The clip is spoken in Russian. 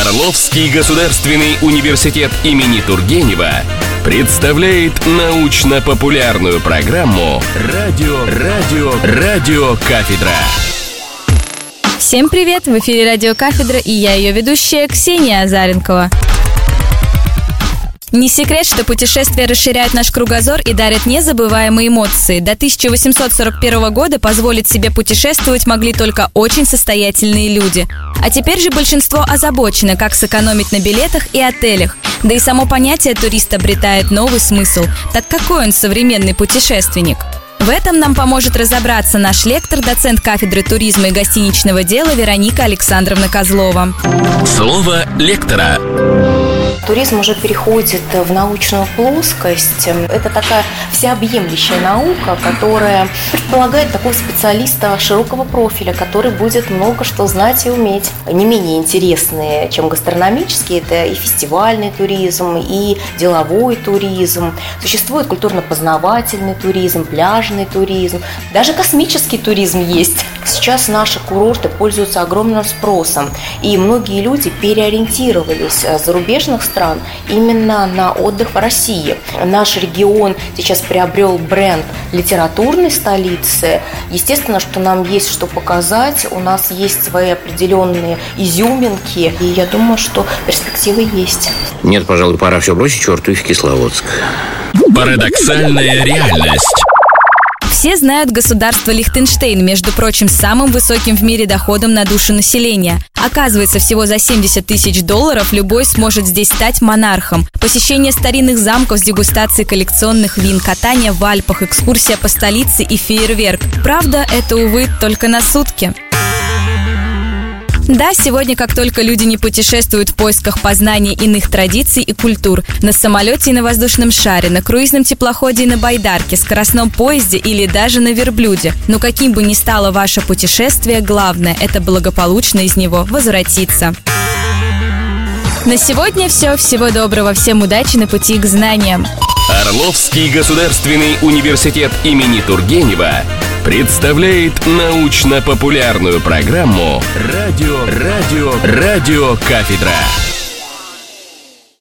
Орловский государственный университет имени Тургенева представляет научно-популярную программу «Радиокафедра». Всем привет! В эфире «Радиокафедра» и я, ее ведущая, Ксения Азаренкова. Не секрет, что путешествия расширяют наш кругозор и дарят незабываемые эмоции. До 1841 года позволить себе путешествовать могли только очень состоятельные люди. А теперь же большинство озабочено, как сэкономить на билетах и отелях. Да и само понятие турист обретает новый смысл. Так какой он современный путешественник? В этом нам поможет разобраться наш лектор, доцент кафедры туризма и гостиничного дела Вероника Александровна Козлова. Слово лектора. Туризм уже переходит в научную плоскость. Это такая всеобъемлющая наука, которая предполагает такого специалиста широкого профиля, который будет много что знать и уметь. Не менее интересные, чем гастрономический, это и фестивальный туризм, и деловой туризм. Существует культурно-познавательный туризм, пляжный туризм, даже космический туризм есть. Сейчас наши курорты пользуются огромным спросом, и многие люди переориентировались с зарубежных стран именно на отдых в России. Наш регион сейчас приобрел бренд литературной столицы. Естественно, что нам есть что показать, у нас есть свои определенные изюминки, и я думаю, что перспективы есть. Нет, пожалуй, пора все бросить черту и в Кисловодск. Парадоксальная реальность. Все знают государство Лихтенштейн, между прочим, самым высоким в мире доходом на душу населения. Оказывается, всего за $70 тысяч любой сможет здесь стать монархом. Посещение старинных замков с дегустацией коллекционных вин, катание в Альпах, экскурсия по столице и фейерверк. Правда, это, увы, только на сутки. Да, сегодня, как только люди не путешествуют в поисках познания иных традиций и культур, на самолете и на воздушном шаре, на круизном теплоходе и на байдарке, скоростном поезде или даже на верблюде. Но каким бы ни стало ваше путешествие, главное – это благополучно из него возвратиться. На сегодня все. Всего доброго. Всем удачи на пути к знаниям. Орловский государственный университет имени Тургенева представляет научно-популярную программу «Радиокафедра».